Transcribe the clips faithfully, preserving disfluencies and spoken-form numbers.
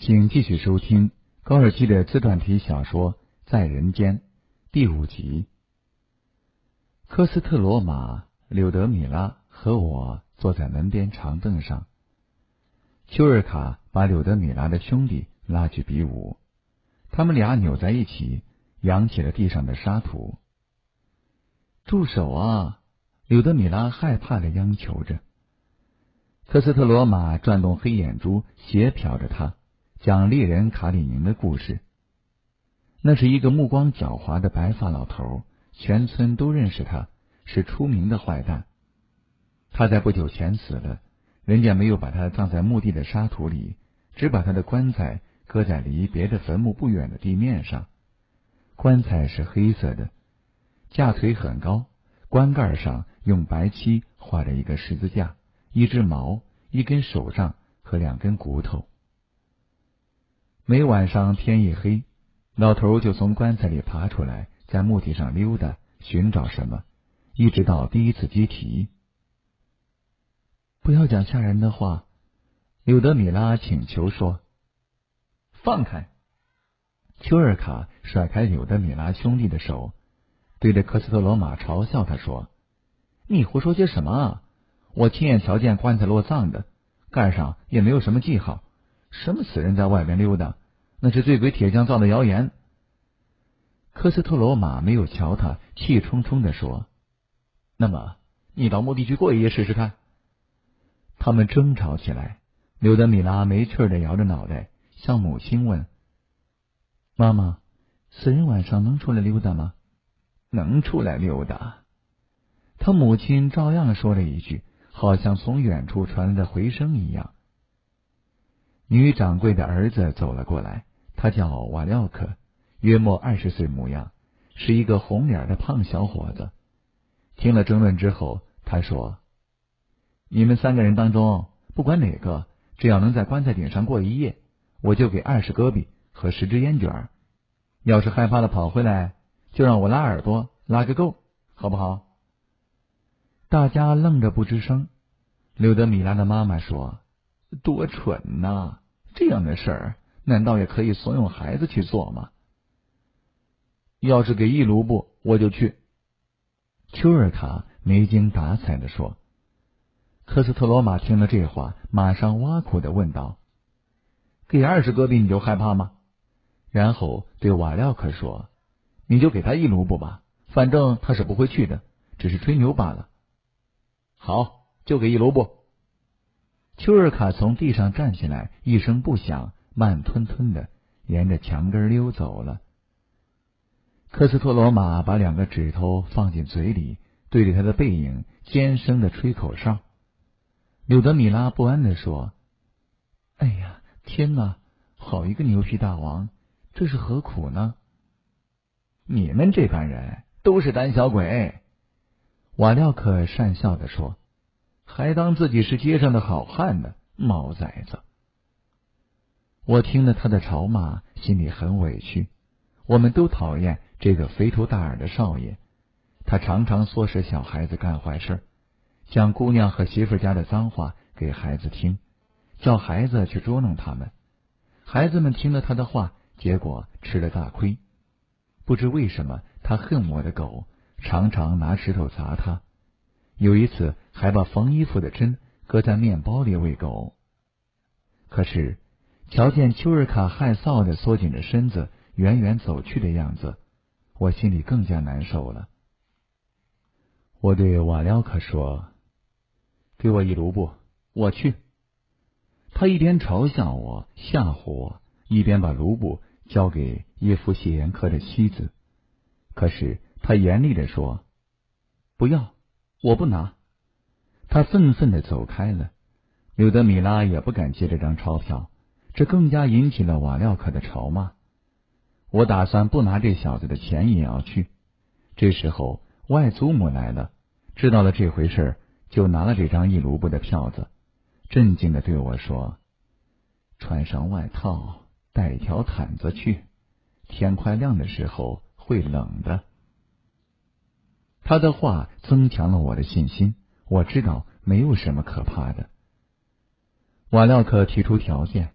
请继续收听高尔基的自传体小说《在人间》第五集。科斯特罗马、柳德米拉和我坐在门边长凳上，丘尔卡把柳德米拉的兄弟拉去比武，他们俩扭在一起，扬起了地上的沙土。住手啊！柳德米拉害怕地央求着。科斯特罗马转动黑眼珠，斜瞟着他，讲猎人卡里宁的故事。那是一个目光狡猾的白发老头，全村都认识他，是出名的坏蛋。他在不久前死了，人家没有把他葬在墓地的沙土里，只把他的棺材搁在离别的坟墓不远的地面上。棺材是黑色的，架腿很高，棺盖上用白漆画着一个十字架，一只矛，一根手杖和两根骨头。每晚上天一黑，老头就从棺材里爬出来，在墓地上溜达，寻找什么，一直到第一次接题。不要讲吓人的话，柳德米拉请求说。放开！丘尔卡甩开柳德米拉兄弟的手，对着科斯特罗马嘲笑他说：你胡说些什么啊？我亲眼瞧见棺材落葬的，盖上也没有什么记号，什么死人在外面溜达，那是醉鬼铁匠造的谣言。科斯特罗马没有瞧他，气冲冲地说：那么你到墓地去过一夜试试看。他们争吵起来，柳德米拉没趣地摇着脑袋，向母亲问：妈妈，死人晚上能出来溜达吗？能出来溜达。他母亲照样说了一句，好像从远处传来的回声一样。女掌柜的儿子走了过来，他叫瓦廖克，约莫二十岁模样，是一个红脸的胖小伙子。听了争论之后，他说：你们三个人当中，不管哪个，只要能在棺材顶上过一夜，我就给二十戈比和十支烟卷。要是害怕的跑回来，就让我拉耳朵，拉个够，好不好？大家愣着不吱声。柳德米拉的妈妈说：多蠢呐！这样的事儿，难道也可以怂恿孩子去做吗？要是给一卢布，我就去。丘尔卡没精打采地说。科斯特罗马听了这话，马上挖苦地问道：给二十戈比你就害怕吗？然后对瓦廖克说：你就给他一卢布吧，反正他是不会去的，只是吹牛罢了。好，就给一卢布。丘尔卡从地上站起来，一声不响，慢吞吞的沿着墙根溜走了。科斯特罗马把两个指头放进嘴里，对着他的背影尖声的吹口哨。柳德米拉不安地说：哎呀，天哪，好一个牛皮大王，这是何苦呢？你们这班人都是胆小鬼。瓦廖克讪笑地说，还当自己是街上的好汉呢，毛崽子。我听了他的嘲骂，心里很委屈。我们都讨厌这个肥头大耳的少爷，他常常唆使小孩子干坏事，讲姑娘和媳妇家的脏话给孩子听，叫孩子去捉弄他们。孩子们听了他的话，结果吃了大亏。不知为什么，他恨我的狗，常常拿石头砸他。有一次还把缝衣服的针搁在面包里喂狗。可是瞧见丘尔卡害臊的缩紧着身子远远走去的样子，我心里更加难受了。我对瓦廖克说：给我一卢布，我去。他一边嘲笑我吓唬我，一边把卢布交给叶夫谢延科的妻子。可是他严厉地说：不要，我不拿。他愤愤地走开了。柳德米拉也不敢接这张钞票，这更加引起了瓦廖克的嘲骂。我打算不拿这小子的钱也要去。这时候外祖母来了，知道了这回事，就拿了这张一卢布的票子，镇静地对我说：穿上外套，带一条毯子去，天快亮的时候会冷的。他的话增强了我的信心，我知道没有什么可怕的。瓦廖克提出条件，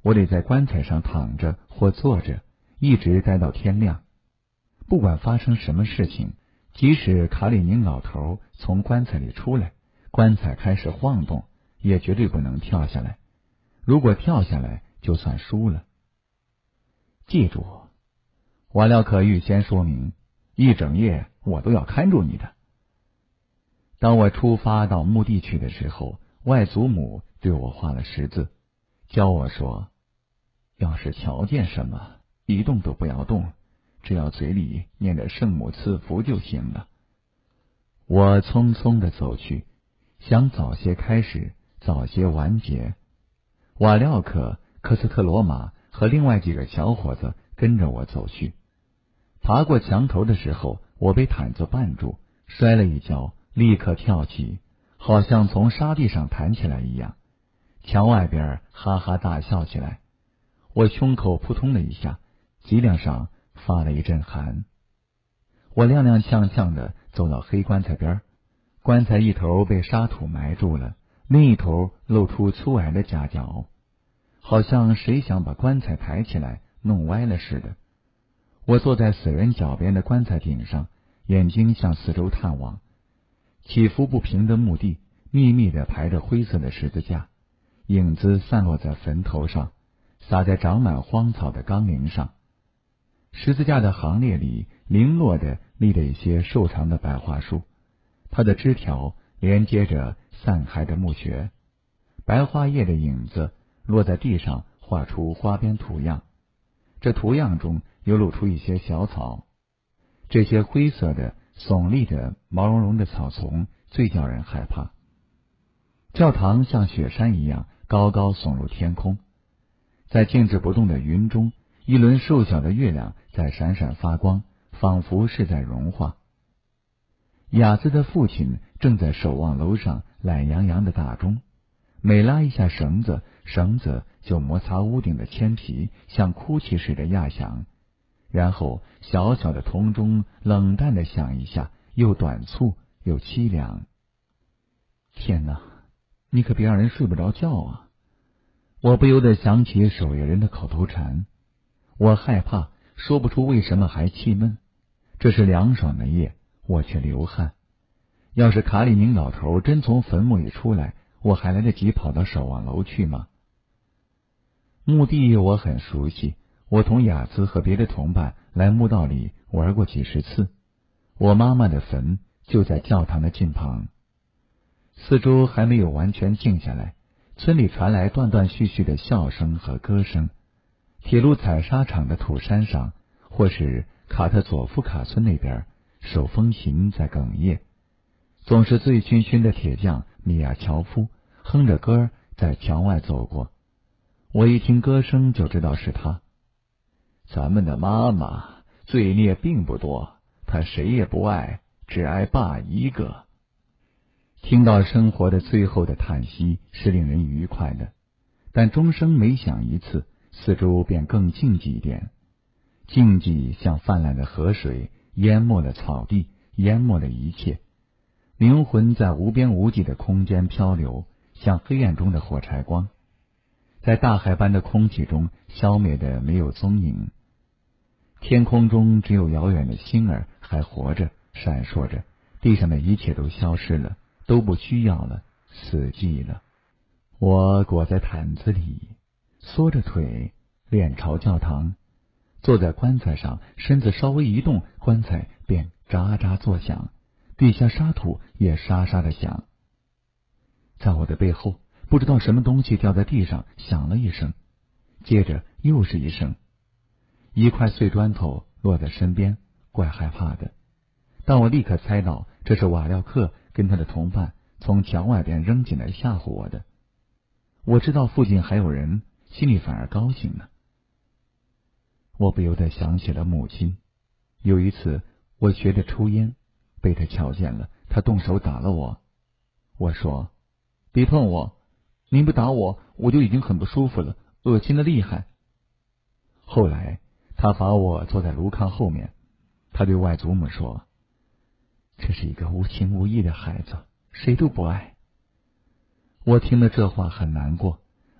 我得在棺材上躺着或坐着，一直待到天亮。不管发生什么事情，即使卡里宁老头从棺材里出来，棺材开始晃动，也绝对不能跳下来。如果跳下来，就算输了。记住，瓦廖克预先说明，一整夜我都要看住你的。当我出发到墓地去的时候，外祖母对我画了十字，教我说，要是瞧见什么，一动都不要动，只要嘴里念着圣母赐福就行了。我匆匆地走去，想早些开始，早些完结。瓦廖克、科斯特罗马和另外几个小伙子跟着我走去。爬过墙头的时候，我被毯子绊住，摔了一跤，立刻跳起，好像从沙地上弹起来一样。墙外边哈哈大笑起来，我胸口扑通了一下，脊梁上发了一阵寒。我踉踉跄跄地走到黑棺材边，棺材一头被沙土埋住了，另一头露出粗矮的夹角，好像谁想把棺材抬起来弄歪了似的。我坐在死人脚边的棺材顶上，眼睛向四周探望。起伏不平的墓地，密密地排着灰色的十字架，影子散落在坟头上，洒在长满荒草的冈陵上。十字架的行列里零落地立着一些瘦长的白桦树，它的枝条连接着散开的墓穴，白花叶的影子落在地上，画出花边图样。这图样中又露出一些小草，这些灰色的耸立着毛茸茸的草丛最叫人害怕。教堂像雪山一样高高耸入天空，在静止不动的云中，一轮瘦小的月亮在闪闪发光，仿佛是在融化。雅兹的父亲正在守望楼上懒洋洋的打钟，每拉一下绳子，绳子就摩擦屋顶的铅皮，像哭泣似的压响。然后小小的铜钟冷淡地响一下，又短促又凄凉。天哪，你可别让人睡不着觉啊！我不由得想起守夜人的口头禅，我害怕，说不出为什么还气闷。这是凉爽的夜，我却流汗。要是卡里宁老头真从坟墓里出来，我还来得及跑到守望楼去吗？墓地我很熟悉，我同雅兹和别的同伴来墓道里玩过几十次。我妈妈的坟就在教堂的近旁。四周还没有完全静下来，村里传来断断续续的笑声和歌声。铁路采砂场的土山上，或是卡特佐夫卡村那边，手风琴在哽咽。总是醉醺醺的铁匠米亚乔夫哼着歌在墙外走过，我一听歌声就知道是他。咱们的妈妈罪孽并不多，她谁也不爱，只爱爸一个。听到生活的最后的叹息是令人愉快的，但钟声每响一次，四周便更静寂一点。静寂像泛滥的河水，淹没了草地，淹没了一切。灵魂在无边无际的空间漂流，像黑暗中的火柴光，在大海般的空气中消灭的没有踪影。天空中只有遥远的星儿还活着，闪烁着，地上的一切都消失了，都不需要了，死寂了。我裹在毯子里，缩着腿，脸朝教堂，坐在棺材上，身子稍微一动，棺材便喳喳作响，地下沙土也沙沙的响。在我的背后，不知道什么东西掉在地上，响了一声，接着又是一声。一块碎砖头落在身边，怪害怕的。但我立刻猜到，这是瓦廖克跟他的同伴从墙外边扔进来吓唬我的。我知道附近还有人，心里反而高兴呢。我不由得想起了母亲。有一次，我学着抽烟，被他瞧见了，他动手打了我。我说：“别碰我，您不打我，我就已经很不舒服了，恶心的厉害。”后来，他罚我坐在炉炕后面。他对外祖母说：“这是一个无情无义的孩子，谁都不爱。”我听了这话很难过，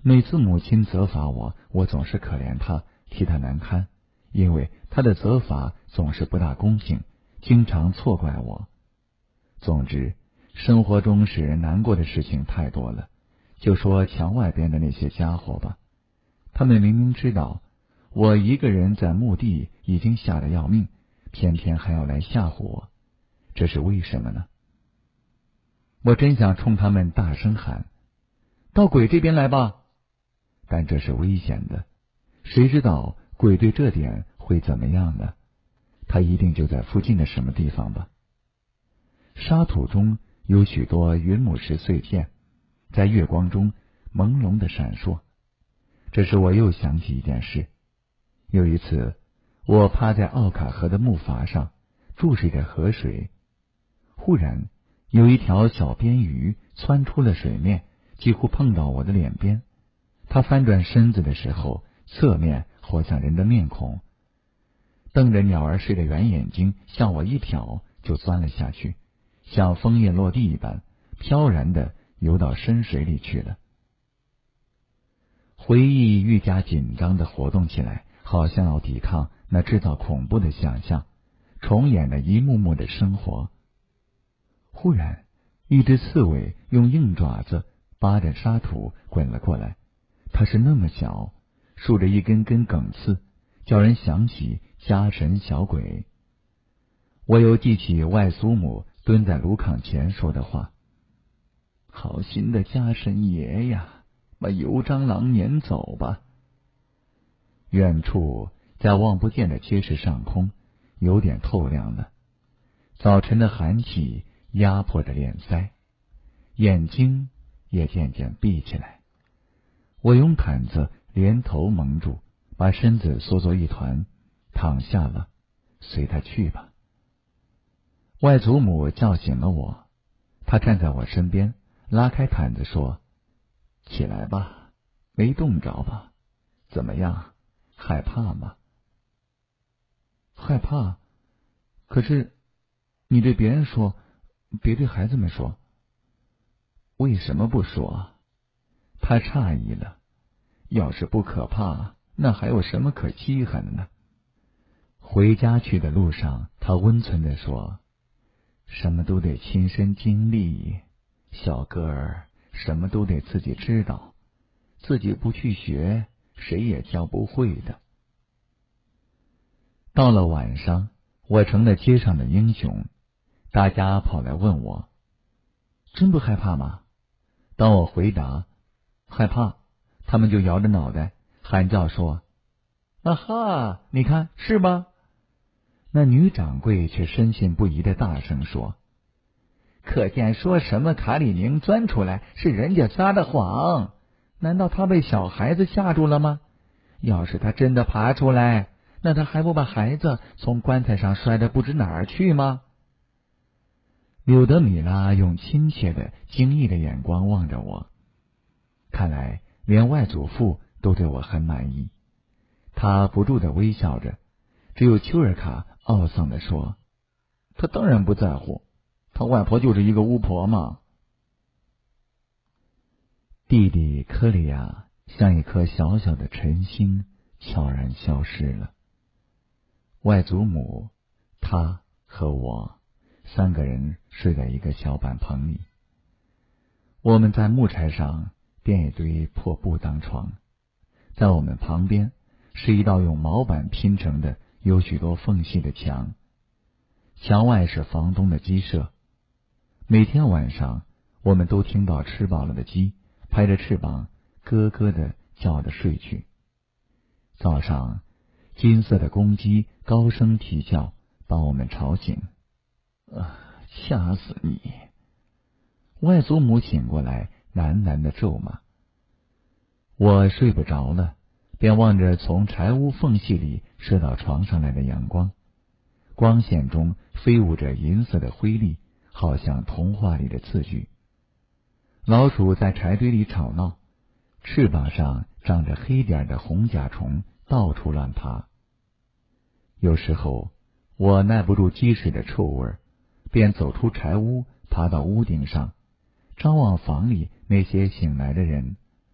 每次母亲责罚我，我总是可怜她，替她难堪，因为她的责罚总是不大公平，经常错怪我。总之，生活中使人难过的事情太多了。就说墙外边的那些家伙吧，他们明明知道我一个人在墓地已经吓得要命，偏偏还要来吓唬我，这是为什么呢？我真想冲他们大声喊：到鬼这边来吧！但这是危险的，谁知道鬼对这点会怎么样呢？他一定就在附近的什么地方吧。沙土中有许多云母石碎片，在月光中朦胧的闪烁。这时我又想起一件事。有一次，我趴在奥卡河的木筏上，注视着河水。忽然，有一条小边鱼窜出了水面，几乎碰到我的脸边。它翻转身子的时候，侧面活像人的面孔，瞪着鸟儿似的圆眼睛向我一瞟，就钻了下去，像枫叶落地一般，飘然的游到深水里去了。回忆愈加紧张的活动起来，好像要抵抗那制造恐怖的想象，重演了一幕幕的生活。忽然，一只刺猬用硬爪子扒着沙土滚了过来，它是那么小，竖着一根根梗刺，叫人想起家神小鬼。我又记起外祖母蹲在炉炕前说的话：好心的家神爷呀，把油蟑螂撵走吧。远处在望不见的街市上空有点透亮了，早晨的寒气压迫着脸腮，眼睛也渐渐闭起来。我用毯子连头蒙住，把身子缩作一团，躺下了，随他去吧。外祖母叫醒了我，她站在我身边，拉开毯子说：起来吧，没冻着吧？怎么样，害怕吗？害怕？可是你对别人说，别对孩子们说。为什么不说？他诧异了。要是不可怕，那还有什么可稀罕的呢？回家去的路上，他温存地说：什么都得亲身经历，小哥儿，什么都得自己知道，自己不去学，谁也教不会的。到了晚上，我成了街上的英雄，大家跑来问我：真不害怕吗？当我回答害怕，他们就摇着脑袋喊叫说：啊哈，你看是吧？那女掌柜却深信不疑的大声说：可见说什么卡里宁钻出来是人家撒的谎，难道他被小孩子吓住了吗？要是他真的爬出来，那他还不把孩子从棺材上摔得不知哪儿去吗？柳德米拉用亲切的惊异的眼光望着我，看来连外祖父都对我很满意。他不住地微笑着，只有丘尔卡懊丧地说：他当然不在乎，他外婆就是一个巫婆嘛。弟弟科里亚像一颗小小的晨星，悄然消失了。外祖母、他和我三个人睡在一个小板棚里，我们在木柴上垫一堆破布当床，在我们旁边是一道用毛板拼成的有许多缝隙的墙，墙外是房东的鸡舍。每天晚上，我们都听到吃饱了的鸡拍着翅膀咯咯的叫着睡去。早上，金色的公鸡高声啼叫，把我们吵醒。啊，掐死你！外祖母醒过来，喃喃的咒骂。我睡不着了，便望着从柴屋缝隙里射到床上来的阳光，光线中飞舞着银色的灰粒，好像童话里的字句。老鼠在柴堆里吵闹，翅膀上长着黑点的红甲虫，到处乱爬。有时候我耐不住鸡屎的臭味，便走出柴屋，爬到屋顶上，张望房里那些醒来的人。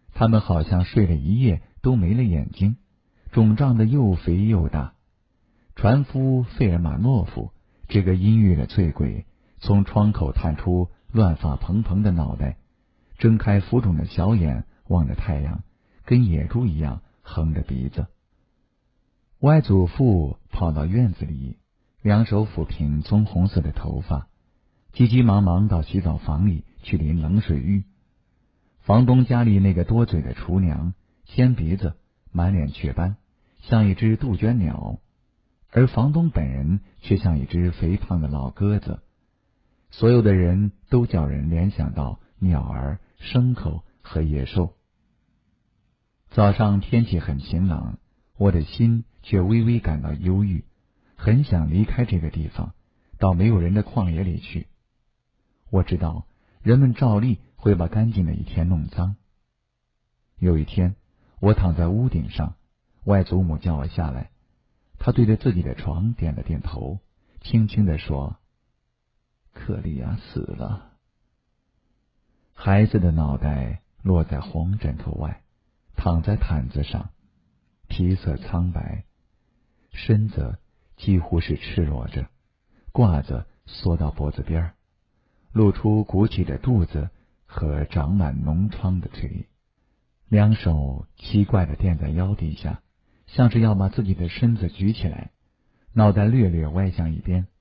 他们好像睡了一夜都没了眼睛，肿胀得又肥又大。船夫费尔马诺夫这个阴郁的醉鬼从窗口探出乱发蓬蓬的脑袋，睁开浮肿的小眼望着太阳，跟野猪一样横着鼻子。外祖父跑到院子里，两手抚平棕红色的头发，急急忙忙到洗澡房里去淋冷水浴。房东家里那个多嘴的厨娘，尖鼻子，满脸雀斑，像一只杜鹃鸟，而房东本人却像一只肥胖的老鸽子。所有的人都叫人联想到鸟儿、牲口和野兽。早上天气很晴朗，我的心却微微感到忧郁，很想离开这个地方，到没有人的旷野里去。我知道人们照例会把干净的一天弄脏。有一天，我躺在屋顶上，外祖母叫我下来，她对着自己的床点了点头，轻轻地说：“克利亚死了。”孩子的脑袋落在红枕头外，躺在毯子上，皮色苍白，身子几乎是赤裸着，褂子缩到脖子边儿，露出鼓起的肚子和长满脓疮的腿，两手奇怪地垫在腰底下，像是要把自己的身子举起来，脑袋略略歪向一边。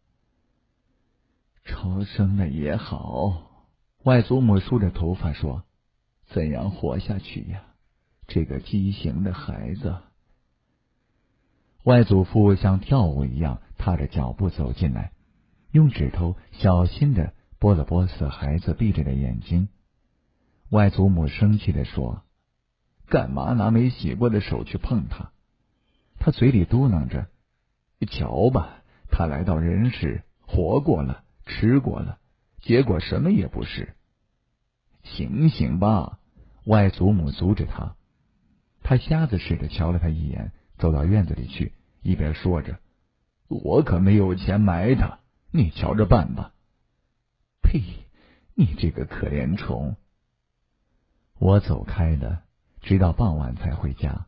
超生了也好，外祖母梳着头发说，怎样活下去呀？这个畸形的孩子。外祖父像跳舞一样踏着脚步走进来，用指头小心地拨了拨死孩子闭着的眼睛。外祖母生气地说，干嘛拿没洗过的手去碰他？他嘴里嘟囔着，瞧吧，他来到人世，活过了，吃过了，结果什么也不是。醒醒吧！外祖母阻止他。他瞎子似的瞧了他一眼，走到院子里去，一边说着，我可没有钱埋他，你瞧着办吧。呸！你这个可怜虫！我走开了，直到傍晚才回家。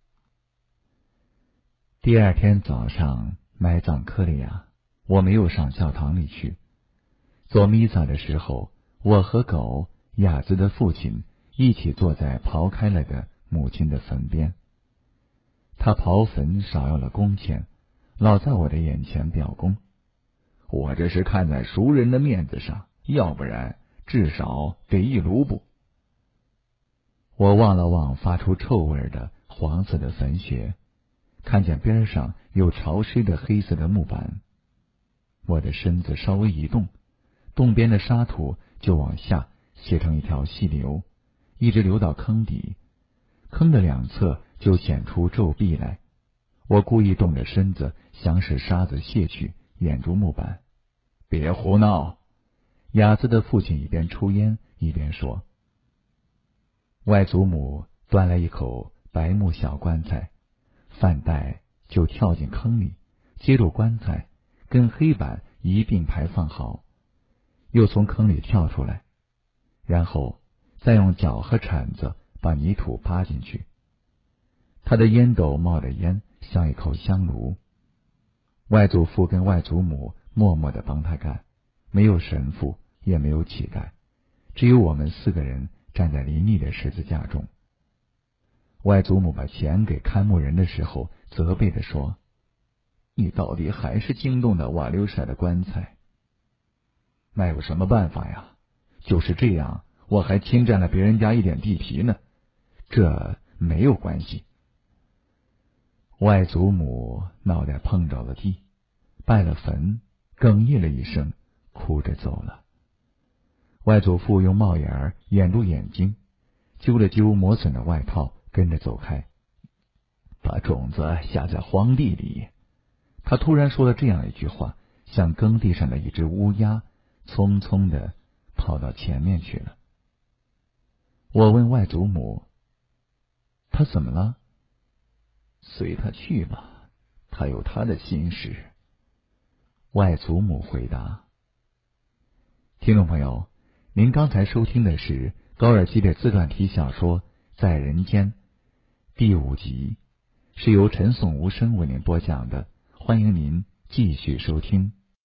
第二天早上埋葬克利亚，我没有上教堂里去。做弥撒的时候，我和狗雅兹的父亲一起坐在刨开了的母亲的坟边。他刨坟少要了工钱，老在我的眼前表功。我这是看在熟人的面子上，要不然至少得一卢布。我望了望发出臭味的黄色的坟穴，看见边上有潮湿的黑色的木板。我的身子稍微一动，洞边的沙土就往下泄成一条细流，一直流到坑底，坑的两侧就显出皱壁来。我故意动着身子，想使沙子泄去，掩住木板。别胡闹！雅兹的父亲一边抽烟一边说。外祖母端来一口白木小棺材，饭袋就跳进坑里，接住棺材，跟黑板一并排放好，又从坑里跳出来，然后再用脚和铲子把泥土扒进去。他的烟斗冒着烟，像一口香炉。外祖父跟外祖母默默地帮他干，没有神父，也没有乞丐，只有我们四个人站在林立的十字架中。外祖母把钱给看墓人的时候，责备地说：“你到底还是惊动了瓦留舍的棺材。”那有什么办法呀？就是这样，我还侵占了别人家一点地皮呢，这没有关系。外祖母脑袋碰着了地，拜了坟，哽咽了一声，哭着走了。外祖父用帽檐掩住眼睛，揪了揪磨损的外套，跟着走开。把种子下在荒地里。他突然说了这样一句话，像耕地上的一只乌鸦，匆匆地跑到前面去了。我问外祖母，他怎么了？随他去吧，他有他的心事。外祖母回答。听众朋友，您刚才收听的是高尔基的自传体小说《 在人间第五集，是由陈颂无声为您播讲的，欢迎您继续收听。